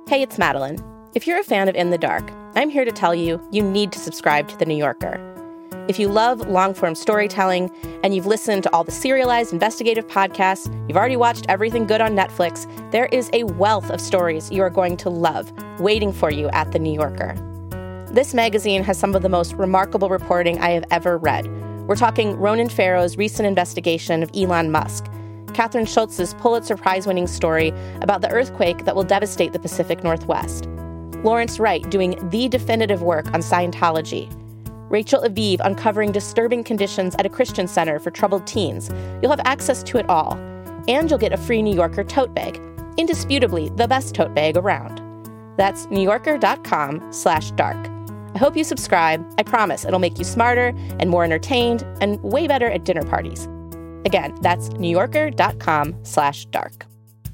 Hey, it's Madeline. If you're a fan of In the Dark, I'm here to tell you need to subscribe to The New Yorker. If you love long-form storytelling and you've listened to all the serialized investigative podcasts, you've already watched everything good on Netflix, there is a wealth of stories you are going to love waiting for you at The New Yorker. This magazine has some of the most remarkable reporting I have ever read. We're talking Ronan Farrow's recent investigation of Elon Musk, Catherine Schultz's Pulitzer Prize-winning story about the earthquake that will devastate the Pacific Northwest, Lawrence Wright doing the definitive work on Scientology, Rachel Aviv uncovering disturbing conditions at a Christian center for troubled teens. You'll have access to it all, and you'll get a free New Yorker tote bag, indisputably the best tote bag around. That's NewYorker.com/dark. I hope you subscribe. I promise it'll make you smarter and more entertained and way better at dinner parties. Again, that's NewYorker.com/dark.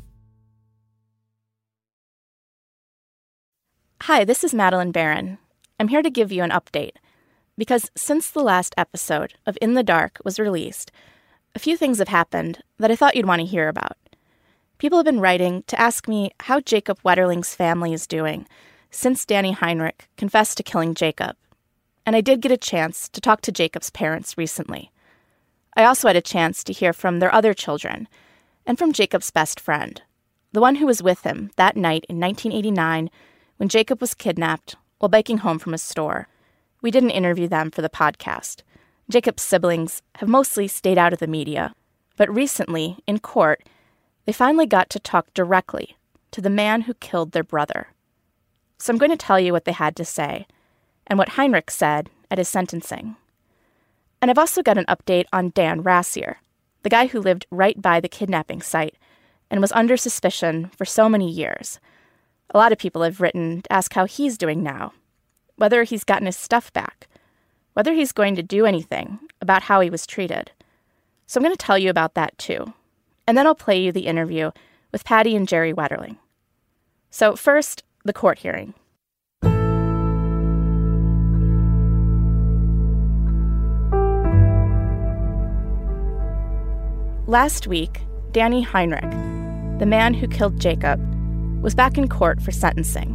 Hi, this is Madeline Barron. I'm here to give you an update, because since the last episode of In the Dark was released, a few things have happened that I thought you'd want to hear about. People have been writing to ask me how Jacob Wetterling's family is doing since Danny Heinrich confessed to killing Jacob. And I did get a chance to talk to Jacob's parents recently. I also had a chance to hear from their other children and from Jacob's best friend, the one who was with him that night in 1989 when Jacob was kidnapped while biking home from a store. We didn't interview them for the podcast. Jacob's siblings have mostly stayed out of the media, but recently, in court, they finally got to talk directly to the man who killed their brother. So I'm going to tell you what they had to say and what Heinrich said at his sentencing. And I've also got an update on Dan Rassier, the guy who lived right by the kidnapping site and was under suspicion for so many years. A lot of people have written to ask how he's doing now, whether he's gotten his stuff back, whether he's going to do anything about how he was treated. So I'm going to tell you about that too. And then I'll play you the interview with Patty and Jerry Wetterling. So first, the court hearing. Last week, Danny Heinrich, the man who killed Jacob, was back in court for sentencing.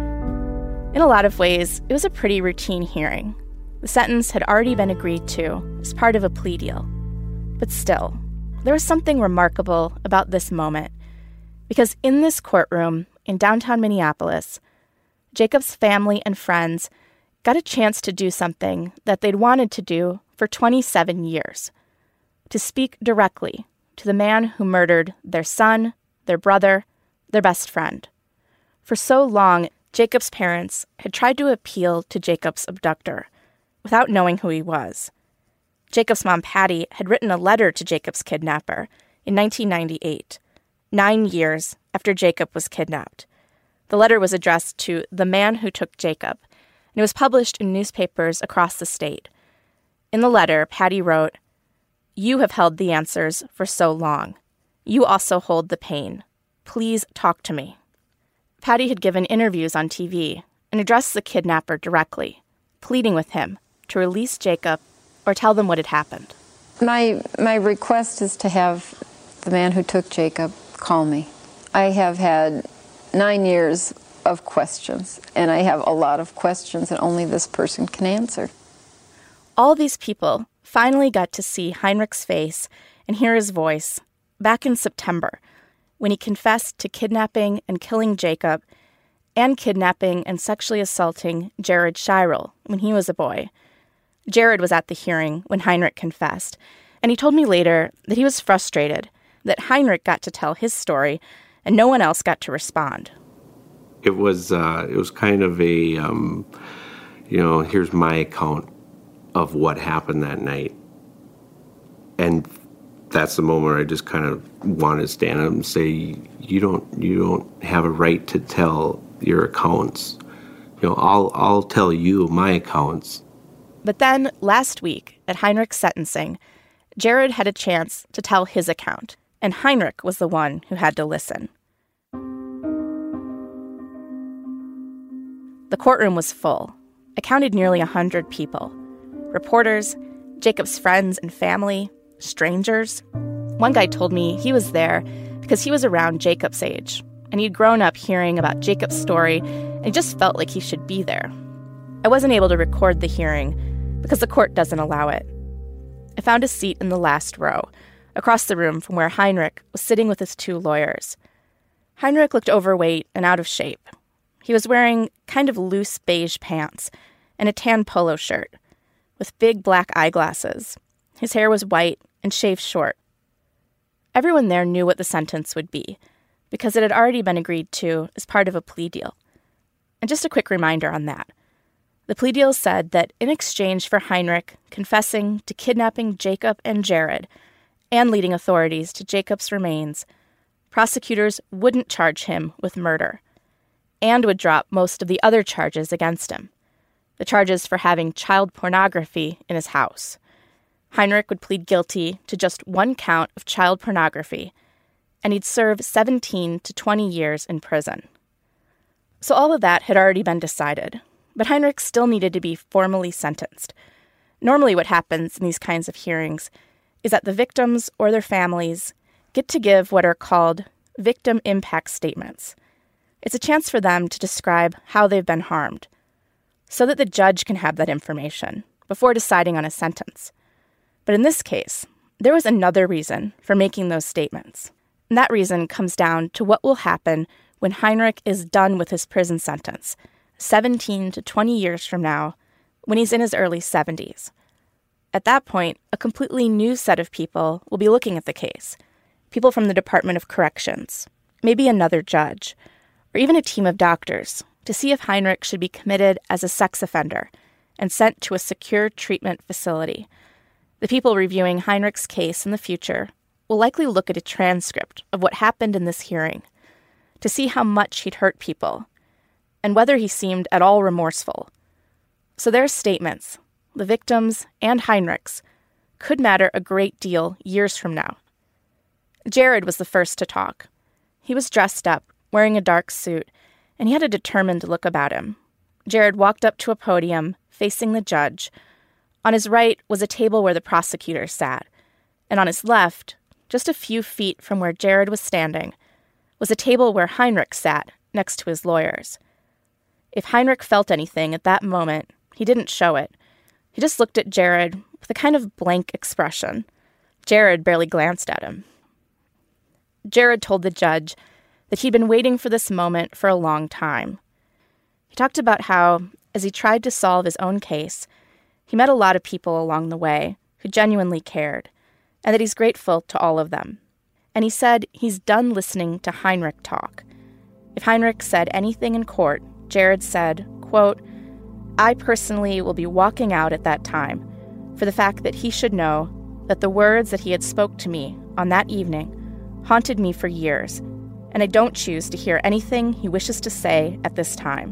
In a lot of ways, it was a pretty routine hearing. The sentence had already been agreed to as part of a plea deal. But still, there was something remarkable about this moment, because in this courtroom in downtown Minneapolis, Jacob's family and friends got a chance to do something that they'd wanted to do for 27 years. To speak directly to the man who murdered their son, their brother, their best friend. For so long, Jacob's parents had tried to appeal to Jacob's abductor without knowing who he was. Jacob's mom, Patty, had written a letter to Jacob's kidnapper in 1998, 9 years after Jacob was kidnapped. The letter was addressed to the man who took Jacob, and it was published in newspapers across the state. In the letter, Patty wrote, "You have held the answers for so long. You also hold the pain. Please talk to me." Patty had given interviews on TV and addressed the kidnapper directly, pleading with him to release Jacob or tell them what had happened. My request is to have the man who took Jacob call me. I have had 9 years of questions, and I have a lot of questions that only this person can answer. All these people finally got to see Heinrich's face and hear his voice back in September, when he confessed to kidnapping and killing Jacob and kidnapping and sexually assaulting Jared Shirel when he was a boy. Jared was at the hearing when Heinrich confessed, and he told me later that he was frustrated that Heinrich got to tell his story and no one else got to respond. It was kind of a, here's my account of what happened that night. And that's the moment where I just kind of wanted to stand up and say, you don't have a right to tell your accounts. I'll tell you my accounts. But then last week at Heinrich's sentencing, Jared had a chance to tell his account, and Heinrich was the one who had to listen. The courtroom was full. It counted nearly 100 people. Reporters, Jacob's friends and family, strangers. One guy told me he was there because he was around Jacob's age, and he'd grown up hearing about Jacob's story, and he just felt like he should be there. I wasn't able to record the hearing because the court doesn't allow it. I found a seat in the last row, across the room from where Heinrich was sitting with his two lawyers. Heinrich looked overweight and out of shape. He was wearing kind of loose beige pants and a tan polo shirt with big black eyeglasses. His hair was white and shaved short. Everyone there knew what the sentence would be, because it had already been agreed to as part of a plea deal. And just a quick reminder on that. The plea deal said that in exchange for Heinrich confessing to kidnapping Jacob and Jared and leading authorities to Jacob's remains, prosecutors wouldn't charge him with murder and would drop most of the other charges against him, the charges for having child pornography in his house. Heinrich would plead guilty to just one count of child pornography, and he'd serve 17 to 20 years in prison. So all of that had already been decided, but Heinrich still needed to be formally sentenced. Normally what happens in these kinds of hearings is that the victims or their families get to give what are called victim impact statements. It's a chance for them to describe how they've been harmed, so that the judge can have that information before deciding on a sentence. But in this case, there was another reason for making those statements. And that reason comes down to what will happen when Heinrich is done with his prison sentence, 17 to 20 years from now, when he's in his early 70s. At that point, a completely new set of people will be looking at the case. People from the Department of Corrections, maybe another judge, or even a team of doctors, to see if Heinrich should be committed as a sex offender and sent to a secure treatment facility. The people reviewing Heinrich's case in the future will likely look at a transcript of what happened in this hearing to see how much he'd hurt people and whether he seemed at all remorseful. So their statements, the victims and Heinrich's, could matter a great deal years from now. Jared was the first to talk. He was dressed up, wearing a dark suit, and he had a determined look about him. Jared walked up to a podium, facing the judge. On his right was a table where the prosecutor sat, and on his left, just a few feet from where Jared was standing, was a table where Heinrich sat next to his lawyers. If Heinrich felt anything at that moment, he didn't show it. He just looked at Jared with a kind of blank expression. Jared barely glanced at him. Jared told the judge that he'd been waiting for this moment for a long time. He talked about how, as he tried to solve his own case, he met a lot of people along the way who genuinely cared, and that he's grateful to all of them. And he said he's done listening to Heinrich talk. If Heinrich said anything in court, Jared said, quote, "I personally will be walking out at that time for the fact that he should know that the words that he had spoke to me on that evening haunted me for years, and I don't choose to hear anything he wishes to say at this time."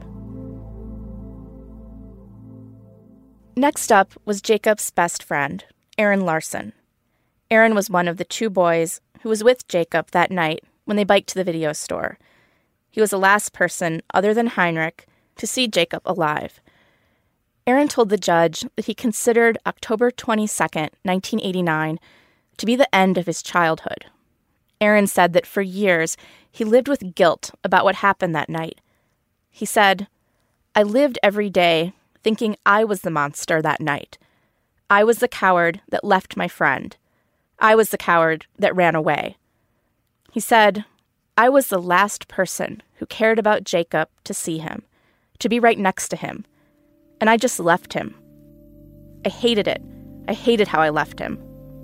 Next up was Jacob's best friend, Aaron Larson. Aaron was one of the two boys who was with Jacob that night when they biked to the video store. He was the last person, other than Heinrich, to see Jacob alive. Aaron told the judge that he considered October 22nd, 1989, to be the end of his childhood. Aaron said that for years he lived with guilt about what happened that night. He said, "I lived every day thinking I was the monster that night. I was the coward that left my friend. I was the coward that ran away." He said, "I was the last person who cared about Jacob to see him, to be right next to him, and I just left him. I hated it. I hated how I left him."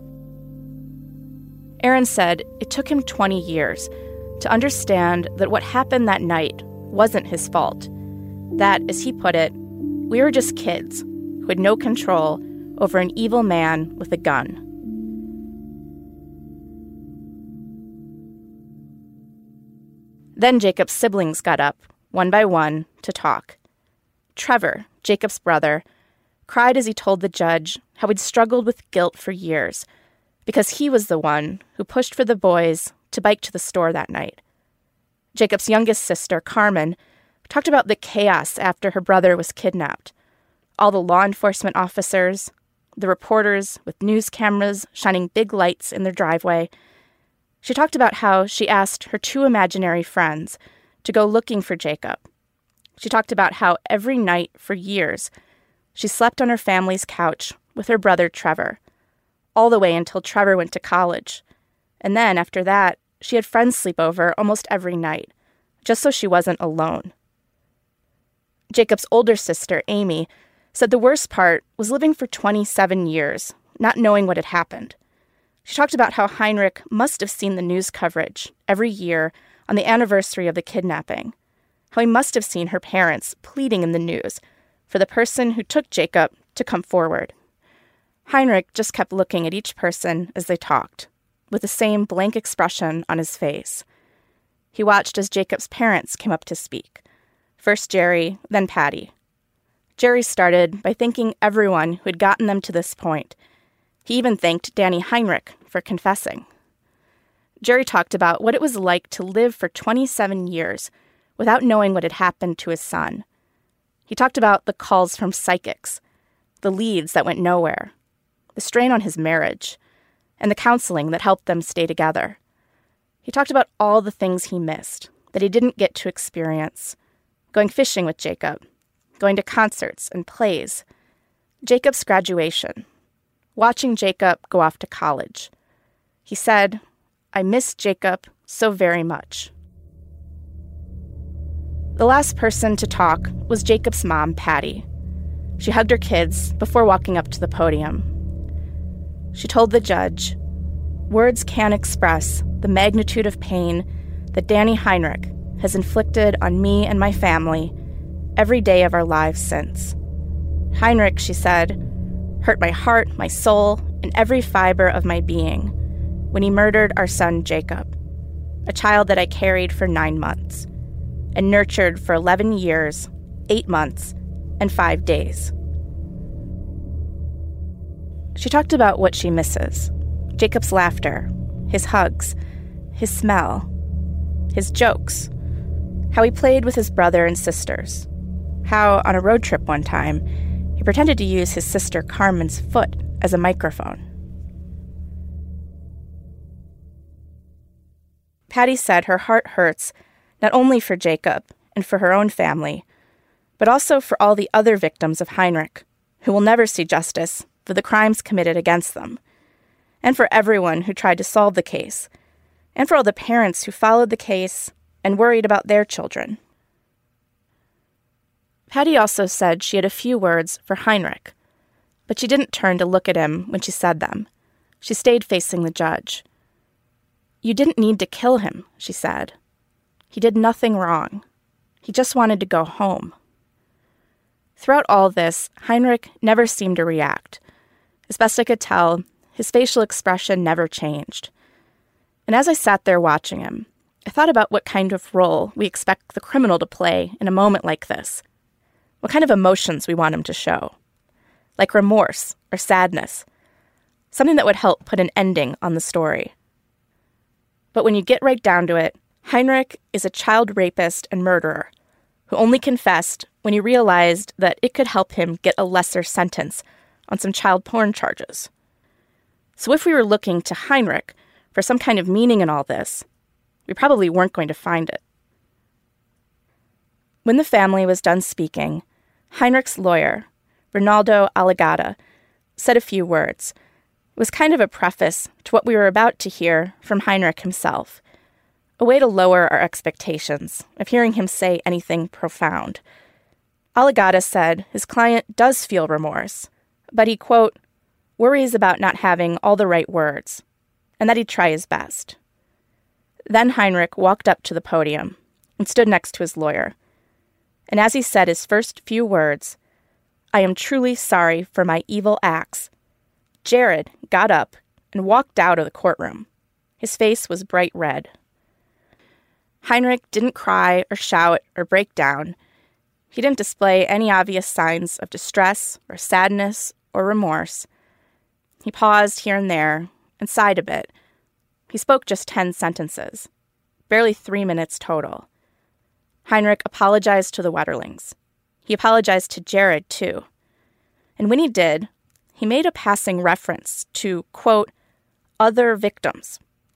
Aaron said it took him 20 years to understand that what happened that night wasn't his fault. That, as he put it, we were just kids who had no control over an evil man with a gun. Then Jacob's siblings got up, one by one, to talk. Trevor, Jacob's brother, cried as he told the judge how he'd struggled with guilt for years because he was the one who pushed for the boys to bike to the store that night. Jacob's youngest sister, Carmen, talked about the chaos after her brother was kidnapped. All the law enforcement officers, the reporters with news cameras shining big lights in their driveway. She talked about how she asked her two imaginary friends to go looking for Jacob. She talked about how every night for years she slept on her family's couch with her brother Trevor, all the way until Trevor went to college. And then, after that, she had friends sleep over almost every night, just so she wasn't alone. Jacob's older sister, Amy, said the worst part was living for 27 years, not knowing what had happened. She talked about how Heinrich must have seen the news coverage every year on the anniversary of the kidnapping, how he must have seen her parents pleading in the news for the person who took Jacob to come forward. Heinrich just kept looking at each person as they talked, with the same blank expression on his face. He watched as Jacob's parents came up to speak. First Jerry, then Patty. Jerry started by thanking everyone who had gotten them to this point. He even thanked Danny Heinrich for confessing. Jerry talked about what it was like to live for 27 years without knowing what had happened to his son. He talked about the calls from psychics, the leads that went nowhere, the strain on his marriage, and the counseling that helped them stay together. He talked about all the things he missed that he didn't get to experience: going fishing with Jacob, going to concerts and plays, Jacob's graduation, watching Jacob go off to college. He said, "I miss Jacob so very much." The last person to talk was Jacob's mom, Patty. She hugged her kids before walking up to the podium. She told the judge, "Words can't express the magnitude of pain that Danny Heinrich has inflicted on me and my family every day of our lives since. Heinrich," she said, "hurt my heart, my soul, and every fiber of my being when he murdered our son Jacob, a child that I carried for 9 months and nurtured for 11 years, 8 months, and 5 days." She talked about what she misses: Jacob's laughter, his hugs, his smell, his jokes, how he played with his brother and sisters, how on a road trip one time he pretended to use his sister Carmen's foot as a microphone. Patty said her heart hurts not only for Jacob and for her own family, but also for all the other victims of Heinrich who will never see justice for the crimes committed against them, and for everyone who tried to solve the case, and for all the parents who followed the case and worried about their children. Patty also said she had a few words for Heinrich, but she didn't turn to look at him when she said them. She stayed facing the judge. "You didn't need to kill him," she said. "He did nothing wrong. He just wanted to go home." Throughout all this, Heinrich never seemed to react. As best I could tell, his facial expression never changed. And as I sat there watching him, I thought about what kind of role we expect the criminal to play in a moment like this. What kind of emotions we want him to show. Like remorse or sadness. Something that would help put an ending on the story. But when you get right down to it, Heinrich is a child rapist and murderer who only confessed when he realized that it could help him get a lesser sentence on some child porn charges. So if we were looking to Heinrich for some kind of meaning in all this, we probably weren't going to find it. When the family was done speaking, Heinrich's lawyer, Ronaldo Aligata, said a few words. It was kind of a preface to what we were about to hear from Heinrich himself, a way to lower our expectations of hearing him say anything profound. Aligata said his client does feel remorse, but he, quote, worries about not having all the right words, and that he'd try his best. Then Heinrich walked up to the podium and stood next to his lawyer. And as he said his first few words, "I am truly sorry for my evil acts," Jared got up and walked out of the courtroom. His face was bright red. Heinrich didn't cry or shout or break down. He didn't display any obvious signs of distress or sadness or remorse. He paused here and there and sighed a bit. He spoke just 10 sentences, barely 3 minutes total. Heinrich apologized to the Wetterlings. He apologized to Jared, too. And when he did, he made a passing reference to, quote, other victims.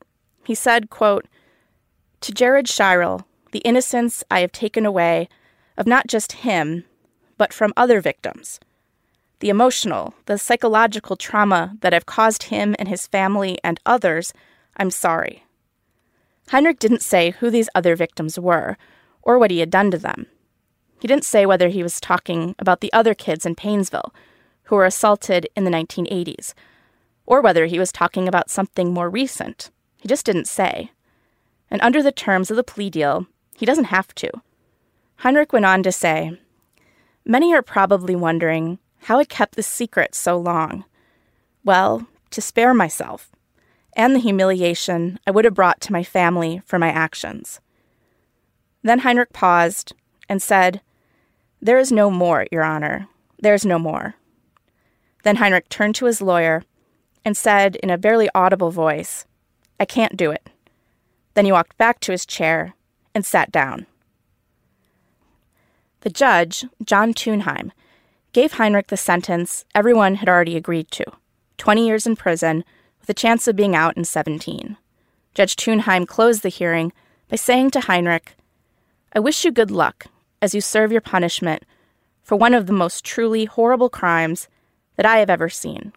He said, quote, "To Jared Shirel, the innocence I have taken away of not just him, but from other victims. The emotional, the psychological trauma that I've caused him and his family and others, I'm sorry." Heinrich didn't say who these other victims were or what he had done to them. He didn't say whether he was talking about the other kids in Paynesville who were assaulted in the 1980s, or whether he was talking about something more recent. He just didn't say. And under the terms of the plea deal, he doesn't have to. Heinrich went on to say, "Many are probably wondering how I kept this secret so long. Well, to spare myself, and the humiliation I would have brought to my family for my actions." Then Heinrich paused and said, "There is no more, Your Honor. There is no more." Then Heinrich turned to his lawyer and said in a barely audible voice, "I can't do it." Then he walked back to his chair and sat down. The judge, John Thunheim, gave Heinrich the sentence everyone had already agreed to, 20 years in prison with a chance of being out in 17. Judge Thunheim closed the hearing by saying to Heinrich, "I wish you good luck as you serve your punishment for one of the most truly horrible crimes that I have ever seen."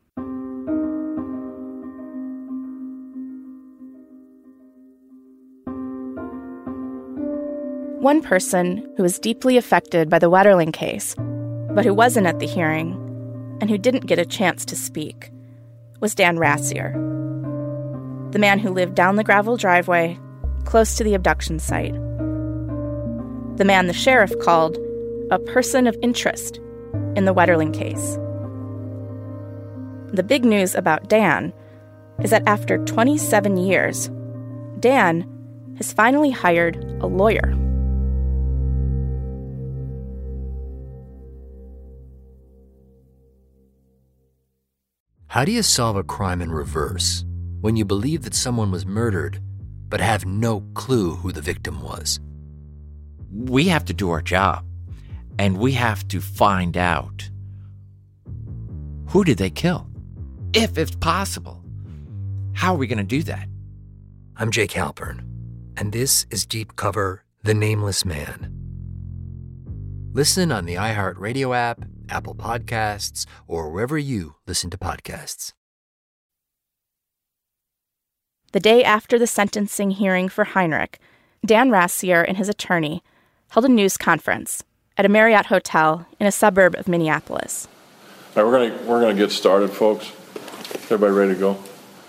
One person who was deeply affected by the Wetterling case, but who wasn't at the hearing and who didn't get a chance to speak, was Dan Rassier, the man who lived down the gravel driveway close to the abduction site. The man the sheriff called a person of interest in the Wetterling case. The big news about Dan is that after 27 years, Dan has finally hired a lawyer. How do you solve a crime in reverse when you believe that someone was murdered but have no clue who the victim was? We have to do our job, and we have to find out who did they kill, if it's possible. How are we going to do that? I'm Jake Halpern, and this is Deep Cover: The Nameless Man. Listen on the iHeartRadio app, Apple Podcasts, or wherever you listen to podcasts. The day after the sentencing hearing for Heinrich, Dan Rassier and his attorney held a news conference at a Marriott hotel in a suburb of Minneapolis. All right, we're gonna get started, folks. Everybody ready to go?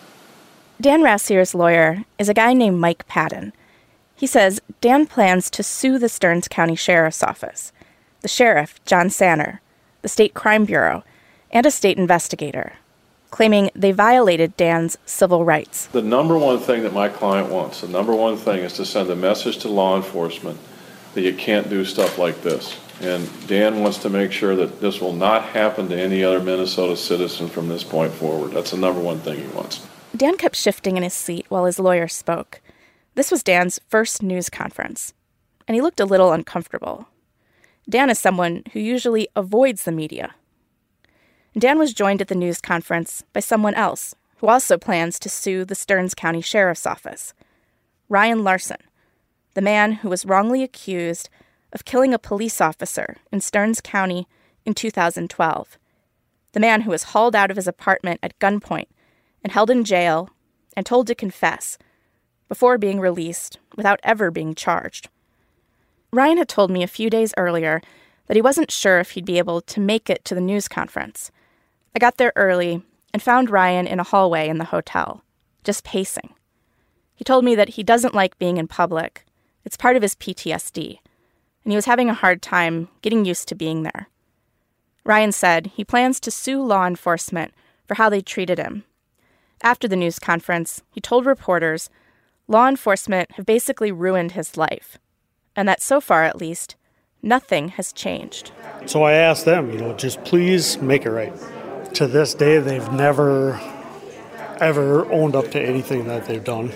Dan Rassier's lawyer is a guy named Mike Patton. He says Dan plans to sue the Stearns County Sheriff's Office, the sheriff, John Sanner, the State Crime Bureau, and a state investigator, claiming they violated Dan's civil rights. The number one thing that my client wants, the number one thing is to send a message to law enforcement that you can't do stuff like this. And Dan wants to make sure that this will not happen to any other Minnesota citizen from this point forward. That's the number one thing he wants. Dan kept shifting in his seat while his lawyer spoke. This was Dan's first news conference, and he looked a little uncomfortable. Dan is someone who usually avoids the media. Dan was joined at the news conference by someone else who also plans to sue the Stearns County Sheriff's Office, Ryan Larson, the man who was wrongly accused of killing a police officer in Stearns County in 2012, the man who was hauled out of his apartment at gunpoint and held in jail and told to confess before being released without ever being charged. Ryan had told me a few days earlier that he wasn't sure if he'd be able to make it to the news conference. I got there early and found Ryan in a hallway in the hotel, just pacing. He told me that he doesn't like being in public. It's part of his PTSD, and he was having a hard time getting used to being there. Ryan said he plans to sue law enforcement for how they treated him. After the news conference, he told reporters law enforcement have basically ruined his life, and that so far, at least, nothing has changed. So I asked them, just please make it right. To this day, they've never, ever owned up to anything that they've done.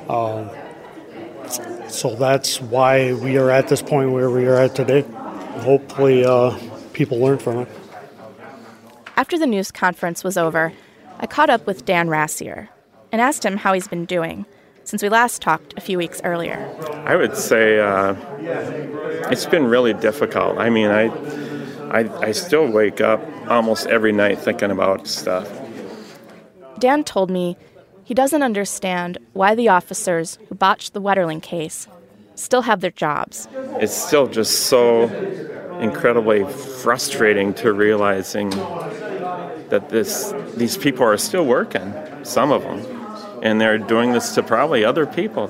So that's why we are at this point where we are at today. Hopefully, people learn from it. After the news conference was over, I caught up with Dan Rassier and asked him how he's been doing. since we last talked a few weeks earlier. I would say it's been really difficult. I mean, I still wake up almost every night thinking about stuff. Dan told me he doesn't understand why the officers who botched the Wetterling case still have their jobs. It's still just so incredibly frustrating to realizing that these people are still working, some of them, and they're doing this to probably other people.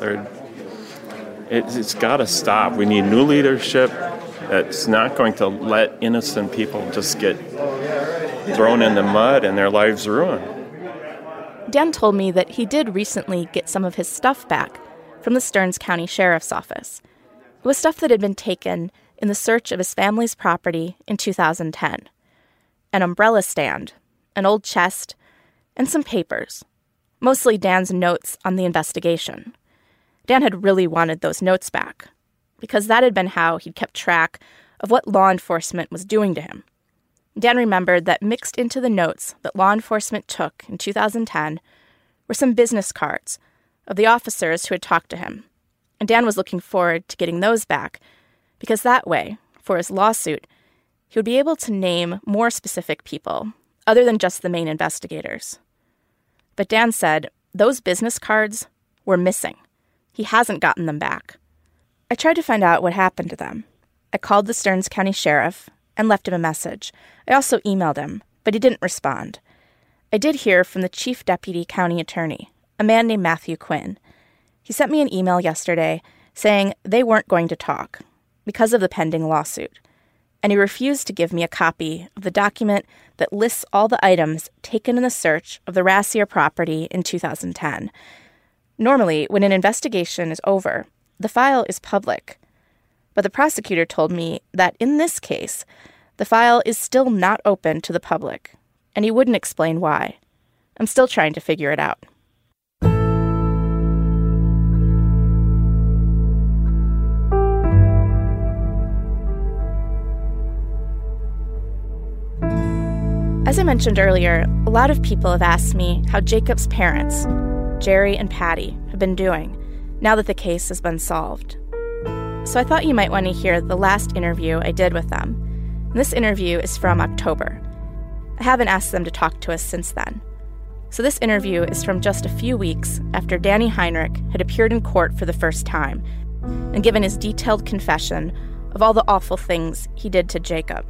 It's got to stop. We need new leadership that's not going to let innocent people just get thrown in the mud and their lives ruined. Dan told me that he did recently get some of his stuff back from the Stearns County Sheriff's Office. It was stuff that had been taken in the search of his family's property in 2010. An umbrella stand, an old chest, and some papers, mostly Dan's notes on the investigation. Dan had really wanted those notes back, because that had been how he'd kept track of what law enforcement was doing to him. Dan remembered that mixed into the notes that law enforcement took in 2010 were some business cards of the officers who had talked to him, and Dan was looking forward to getting those back, because that way, for his lawsuit, he would be able to name more specific people, other than just the main investigators. But Dan said those business cards were missing. He hasn't gotten them back. I tried to find out what happened to them. I called the Stearns County Sheriff and left him a message. I also emailed him, but he didn't respond. I did hear from the Chief Deputy County Attorney, a man named Matthew Quinn. He sent me an email yesterday saying they weren't going to talk because of the pending lawsuit, and he refused to give me a copy of the document that lists all the items taken in the search of the Rassier property in 2010. Normally, when an investigation is over, the file is public. But the prosecutor told me that in this case, the file is still not open to the public, and he wouldn't explain why. I'm still trying to figure it out. As I mentioned earlier, a lot of people have asked me how Jacob's parents, Jerry and Patty, have been doing now that the case has been solved. So I thought you might want to hear the last interview I did with them. And this interview is from October. I haven't asked them to talk to us since then. So this interview is from just a few weeks after Danny Heinrich had appeared in court for the first time and given his detailed confession of all the awful things he did to Jacob.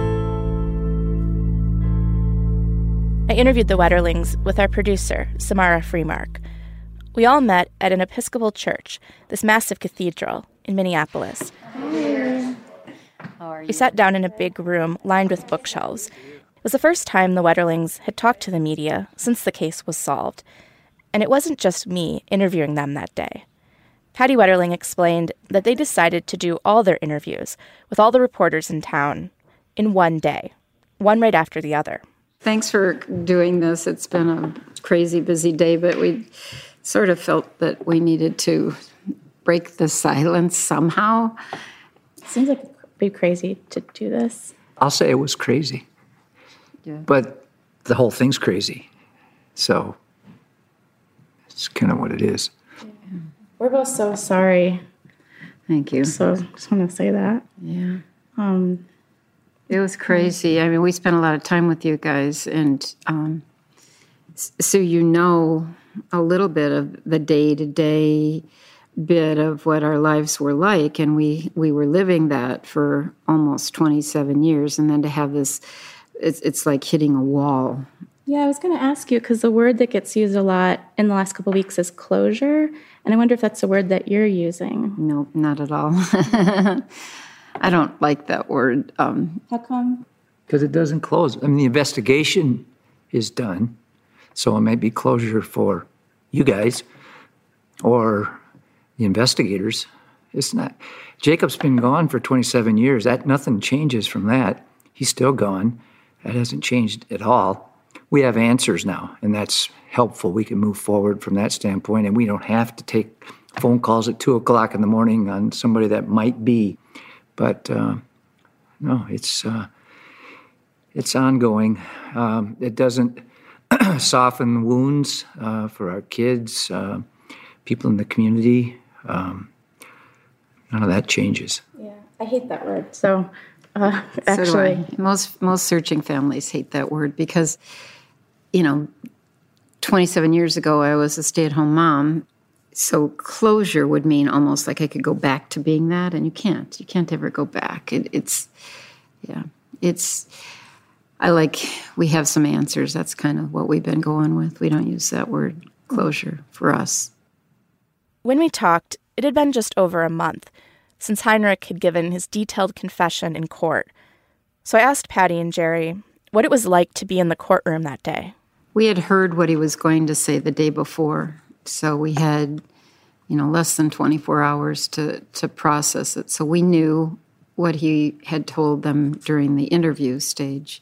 I interviewed the Wetterlings with our producer, Samara Freemark. We all met at an Episcopal church, this massive cathedral in Minneapolis. How are you? We sat down in a big room lined with bookshelves. It was the first time the Wetterlings had talked to the media since the case was solved. And it wasn't just me interviewing them that day. Patty Wetterling explained that they decided to do all their interviews with all the reporters in town in one day, one right after the other. Thanks for doing this. It's been a crazy busy day, but we sort of felt that we needed to break the silence somehow. Seems like it'd be crazy to do this. I'll say it was crazy. Yeah. But the whole thing's crazy. So it's kind of what it is. Yeah. We're both so sorry. Thank you. So just want to say that. Yeah. It was crazy. I mean, we spent a lot of time with you guys, and so you know a little bit of the day-to-day bit of what our lives were like, and we were living that for almost 27 years, and then to have this, it's like hitting a wall. Yeah, I was going to ask you, because the word that gets used a lot in the last couple of weeks is closure, and I wonder if that's a word that you're using. No, not at all. I don't like that word. How come? Because it doesn't close. I mean, the investigation is done, so it may be closure for you guys or the investigators. It's not. Jacob's been gone for 27 years. Nothing changes from that. He's still gone. That hasn't changed at all. We have answers now, and that's helpful. We can move forward from that standpoint, and we don't have to take phone calls at 2 o'clock in the morning on somebody that might be. But no, it's ongoing. It doesn't soften wounds for our kids, people in the community. None of that changes. Yeah, I hate that word. So, So actually, do I. Most searching families hate that word because, 27 years ago, I was a stay-at-home mom. So closure would mean almost like I could go back to being that, and you can't. You can't ever go back. We have some answers. That's kind of what we've been going with. We don't use that word closure for us. when we talked, it had been just over a month since Heinrich had given his detailed confession in court. So I asked Patty and Jerry what it was like to be in the courtroom that day. We had heard what he was going to say the day before, so we had, less than 24 hours to process it. So we knew what he had told them during the interview stage.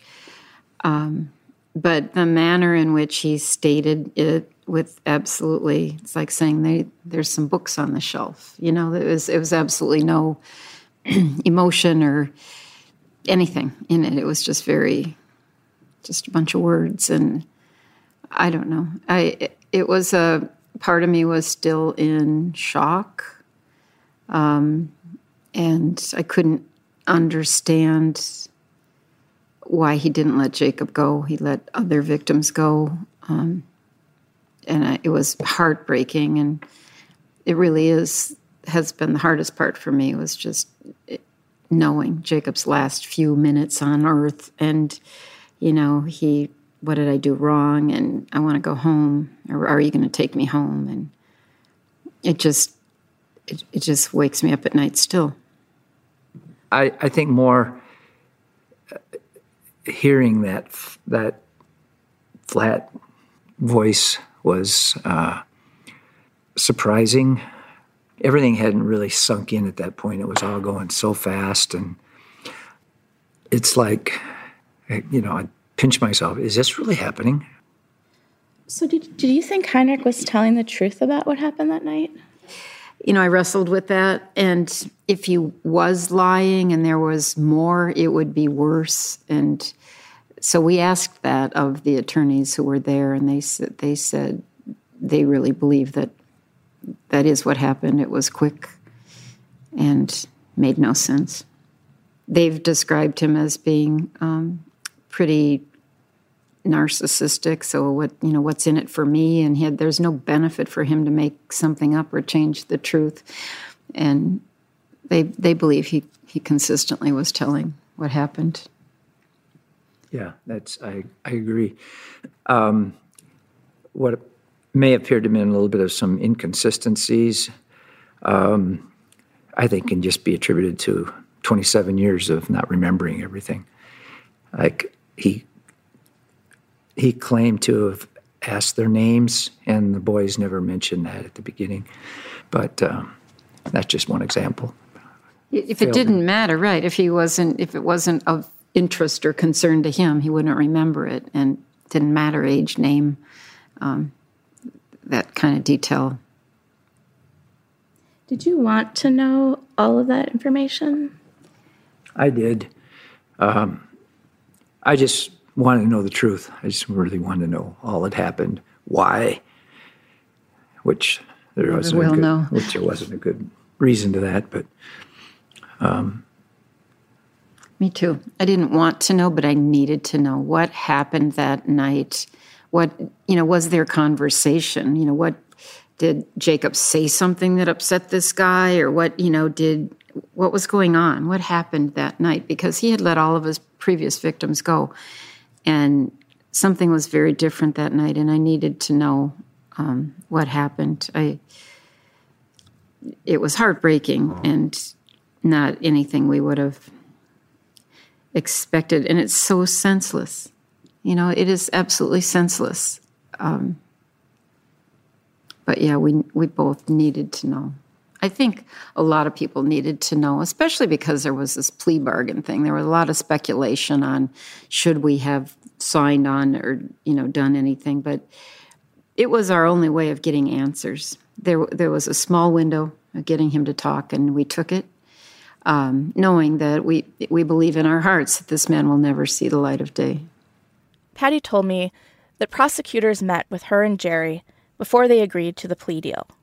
But the manner in which he stated it with absolutely, it's like saying there's some books on the shelf. It was absolutely no emotion or anything in it. It was just a bunch of words, and I don't know. Part of me was still in shock, and I couldn't understand why he didn't let Jacob go. He let other victims go, and it was heartbreaking, and it really has been the hardest part for me, was just knowing Jacob's last few minutes on earth, and, what did I do wrong, and I want to go home, or are you going to take me home? And it just wakes me up at night still. I think more hearing that flat voice was surprising. Everything hadn't really sunk in at that point. It was all going so fast, and it's like, I pinch myself. Is this really happening? So did you think Heinrich was telling the truth about what happened that night? I wrestled with that, and if he was lying and there was more, it would be worse. And so we asked that of the attorneys who were there, and they said they really believe that is what happened. It was quick and made no sense. They've described him as being pretty narcissistic. So what's in it for me? And there's no benefit for him to make something up or change the truth. And they believe he consistently was telling what happened. Yeah, I agree. What may appear to be a little bit of some inconsistencies, I think can just be attributed to 27 years of not remembering everything. Like he claimed to have asked their names, and the boys never mentioned that at the beginning. But that's just one example. If it didn't matter, right? If it wasn't of interest or concern to him, he wouldn't remember it, and it didn't matter age, name, that kind of detail. Did you want to know all of that information? I did. I just wanted to know the truth. I just really wanted to know all that happened, why, which there wasn't a good reason to that, but me too. I didn't want to know, but I needed to know what happened that night. What, was there conversation? What did Jacob say something that upset this guy, or what was going on? What happened that night? Because he had let all of his previous victims go, and something was very different that night, and I needed to know what happened. It was heartbreaking and not anything we would have expected, and it's so senseless. It is absolutely senseless. But yeah, we both needed to know. I think a lot of people needed to know, especially because there was this plea bargain thing. There was a lot of speculation on should we have signed on or, done anything. But it was our only way of getting answers. There was a small window of getting him to talk, and we took it, knowing that we believe in our hearts that this man will never see the light of day. Patty told me that prosecutors met with her and Jerry before they agreed to the plea deal.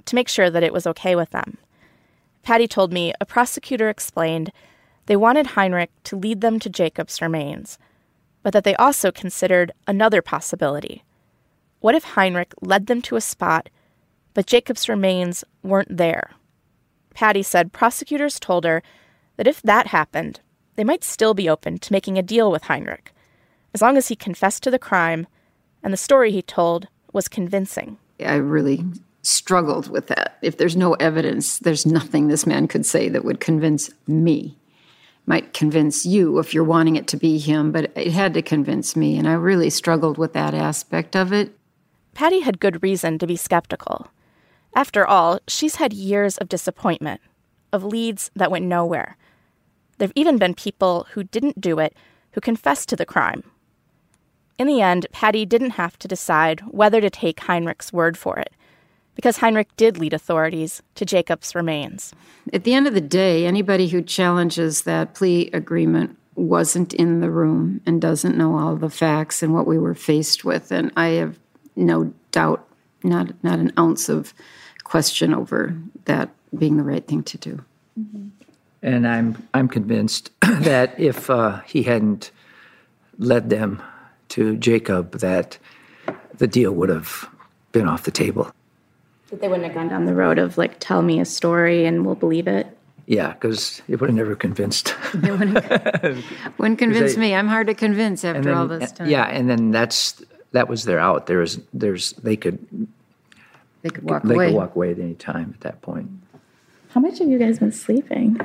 to make sure that it was okay with them. Patty told me a prosecutor explained they wanted Heinrich to lead them to Jacob's remains, but that they also considered another possibility. What if Heinrich led them to a spot, but Jacob's remains weren't there? Patty said prosecutors told her that if that happened, they might still be open to making a deal with Heinrich, as long as he confessed to the crime and the story he told was convincing. I really struggled with that. If there's no evidence, there's nothing this man could say that would convince me. Might convince you if you're wanting it to be him, but it had to convince me, and I really struggled with that aspect of it. Patty had good reason to be skeptical. After all, she's had years of disappointment, of leads that went nowhere. There have even been people who didn't do it who confessed to the crime. In the end, Patty didn't have to decide whether to take Heinrich's word for it, because Heinrich did lead authorities to Jacob's remains. At the end of the day, anybody who challenges that plea agreement wasn't in the room and doesn't know all the facts and what we were faced with. And I have no doubt, not an ounce of question over that being the right thing to do. Mm-hmm. And I'm convinced that if he hadn't led them to Jacob, that the deal would have been off the table. That they wouldn't have gone down the road of, like, tell me a story and we'll believe it? Yeah, because it would have never convinced. They wouldn't convince me. I'm hard to convince after all this time. Yeah, and then that was their out. They could walk away. They could walk away at any time at that point. How much have you guys been sleeping?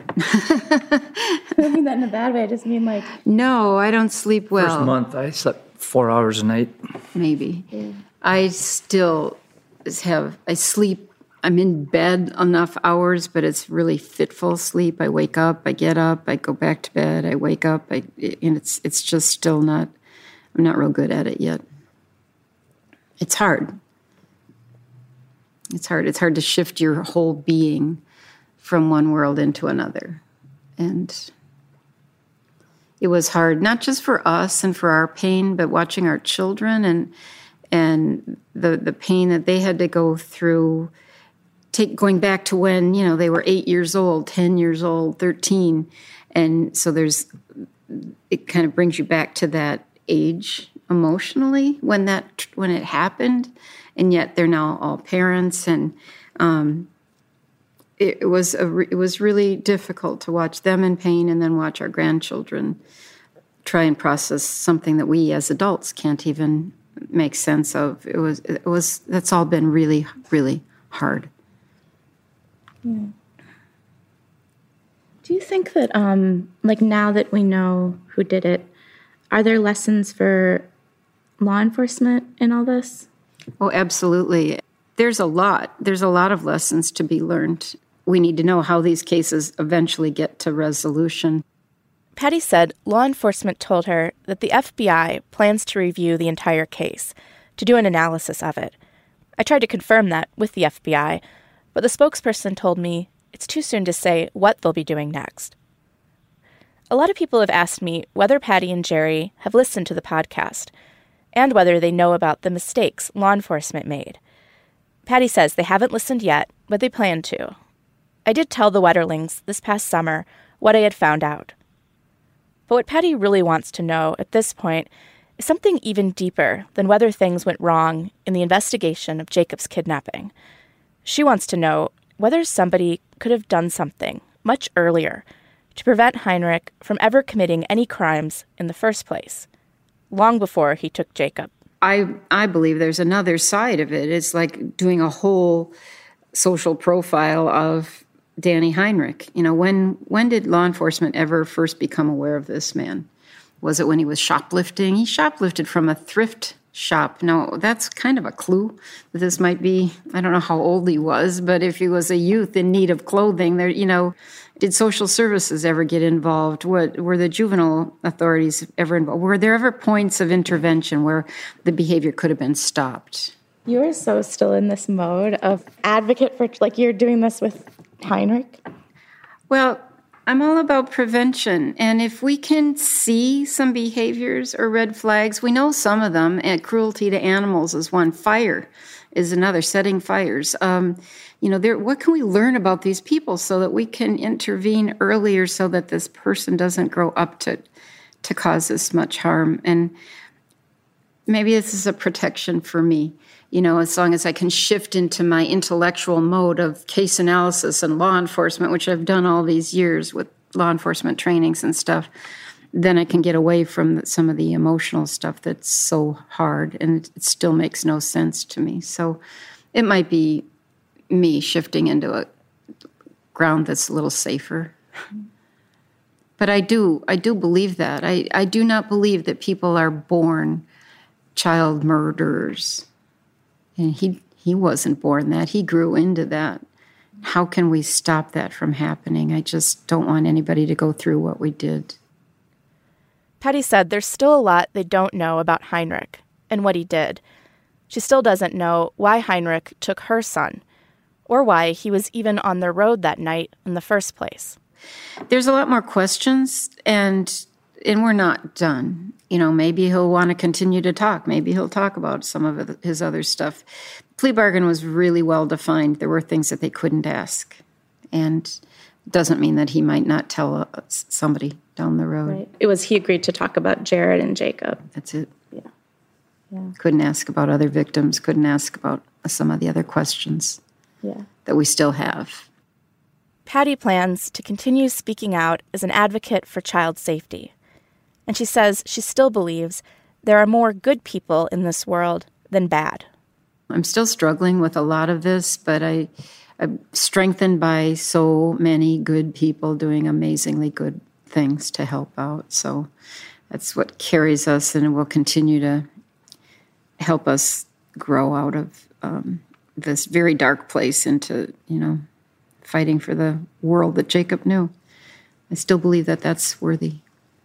I don't mean that in a bad way. I just mean, like... No, I don't sleep well. First month, I slept 4 hours a night. Maybe. Yeah. I still sleep. I'm in bed enough hours, but it's really fitful sleep. I wake up, I get up, I go back to bed, I wake up, and it's just still not... I'm not real good at it yet. It's hard. It's hard. It's hard to shift your whole being from one world into another. And it was hard, not just for us and for our pain, but watching our children and the pain that they had to go through, going back to when, they were 8 years old, 10 years old, 13. And so it kind of brings you back to that age emotionally when it happened. And yet they're now all parents, and it was really difficult to watch them in pain and then watch our grandchildren try and process something that we as adults can't even make sense of. That's all been really, really hard. Yeah. Do you think that, now that we know who did it, are there lessons for law enforcement in all this? Oh, absolutely. There's a lot of lessons to be learned. We need to know how these cases eventually get to resolution. Patty said law enforcement told her that the FBI plans to review the entire case, to do an analysis of it. I tried to confirm that with the FBI, but the spokesperson told me it's too soon to say what they'll be doing next. A lot of people have asked me whether Patty and Jerry have listened to the podcast, and whether they know about the mistakes law enforcement made. Patty says they haven't listened yet, but they plan to. I did tell the Wetterlings this past summer what I had found out. But what Patty really wants to know at this point is something even deeper than whether things went wrong in the investigation of Jacob's kidnapping. She wants to know whether somebody could have done something much earlier to prevent Heinrich from ever committing any crimes in the first place, long before he took Jacob. I believe there's another side of it. It's like doing a whole social profile of Danny Heinrich. When did law enforcement ever first become aware of this man? Was it when he was shoplifting? He shoplifted from a thrift shop. Now, that's kind of a clue that this might be, I don't know how old he was, but if he was a youth in need of clothing, did social services ever get involved? Were the juvenile authorities ever involved? Were there ever points of intervention where the behavior could have been stopped? You are so still in this mode of advocate for, you're doing this with Heinrich? Well, I'm all about prevention. And if we can see some behaviors or red flags, we know some of them, and cruelty to animals is one. Fire is another, setting fires. What can we learn about these people so that we can intervene earlier so that this person doesn't grow up to cause this much harm? And maybe this is a protection for me. As long as I can shift into my intellectual mode of case analysis and law enforcement, which I've done all these years with law enforcement trainings and stuff, then I can get away from some of the emotional stuff that's so hard, and it still makes no sense to me. So it might be me shifting into a ground that's a little safer. But I do believe that. I do not believe that people are born child murderers. And he wasn't born that. He grew into that. How can we stop that from happening? I just don't want anybody to go through what we did. Patty said there's still a lot they don't know about Heinrich and what he did. She still doesn't know why Heinrich took her son, or why he was even on their road that night in the first place. There's a lot more questions, and we're not done. Maybe he'll want to continue to talk. Maybe he'll talk about some of his other stuff. Plea bargain was really well defined. There were things that they couldn't ask. And it doesn't mean that he might not tell somebody down the road. Right. It was he agreed to talk about Jared and Jacob. That's it. Yeah. Couldn't ask about other victims. Couldn't ask about some of the other questions that we still have. Patty plans to continue speaking out as an advocate for child safety. And she says she still believes there are more good people in this world than bad. I'm still struggling with a lot of this, but I'm strengthened by so many good people doing amazingly good things to help out. So that's what carries us and will continue to help us grow out of this very dark place into, fighting for the world that Jacob knew. I still believe that that's worthy.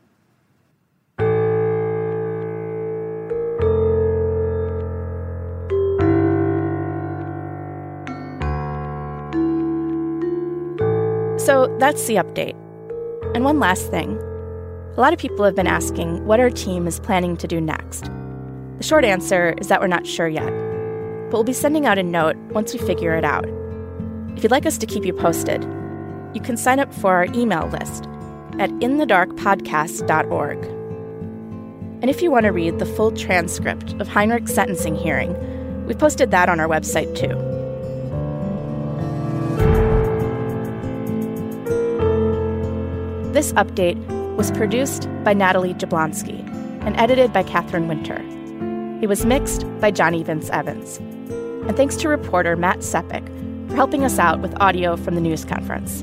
So that's the update. And one last thing. A lot of people have been asking what our team is planning to do next. The short answer is that we're not sure yet. But we'll be sending out a note once we figure it out. If you'd like us to keep you posted, you can sign up for our email list at inthedarkpodcast.org. And if you want to read the full transcript of Heinrich's sentencing hearing, we've posted that on our website too. This update was produced by Natalie Jablonski and edited by Catherine Winter. It was mixed by Johnny Vince Evans. And thanks to reporter Matt Sepik for helping us out with audio from the news conference.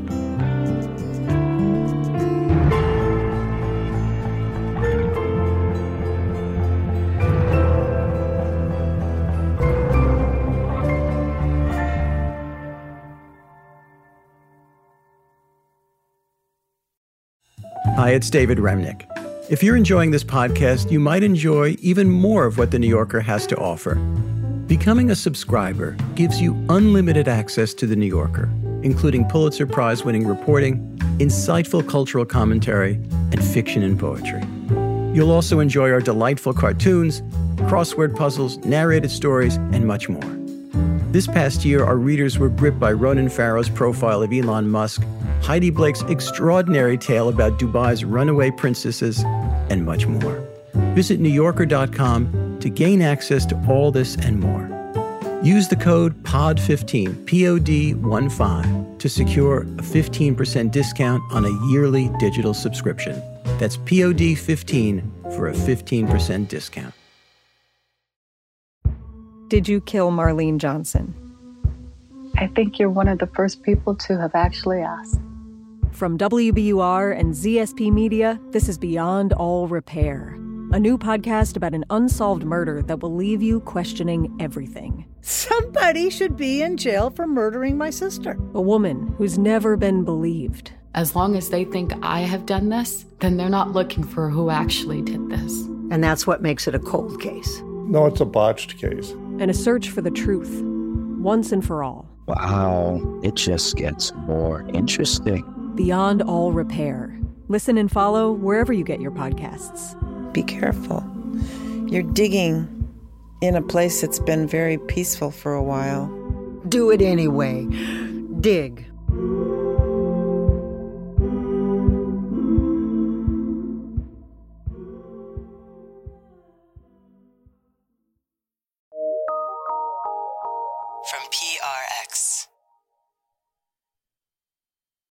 Hi, it's David Remnick. If you're enjoying this podcast, you might enjoy even more of what The New Yorker has to offer. Becoming a subscriber gives you unlimited access to The New Yorker, including Pulitzer Prize-winning reporting, insightful cultural commentary, and fiction and poetry. You'll also enjoy our delightful cartoons, crossword puzzles, narrated stories, and much more. This past year, our readers were gripped by Ronan Farrow's profile of Elon Musk, Heidi Blake's extraordinary tale about Dubai's runaway princesses, and much more. Visit NewYorker.com to gain access to all this and more. Use the code POD15, POD15, to secure a 15% discount on a yearly digital subscription. That's POD15 for a 15% discount. Did you kill Marlene Johnson? I think you're one of the first people to have actually asked. From WBUR and ZSP Media, this is Beyond All Repair, a new podcast about an unsolved murder that will leave you questioning everything. Somebody should be in jail for murdering my sister. A woman who's never been believed. As long as they think I have done this, then they're not looking for who actually did this. And that's what makes it a cold case. No, it's a botched case. And a search for the truth, once and for all. Wow, it just gets more interesting. Beyond All Repair. Listen and follow wherever you get your podcasts. Be careful. You're digging in a place that's been very peaceful for a while. Do it anyway. Dig. From PRX.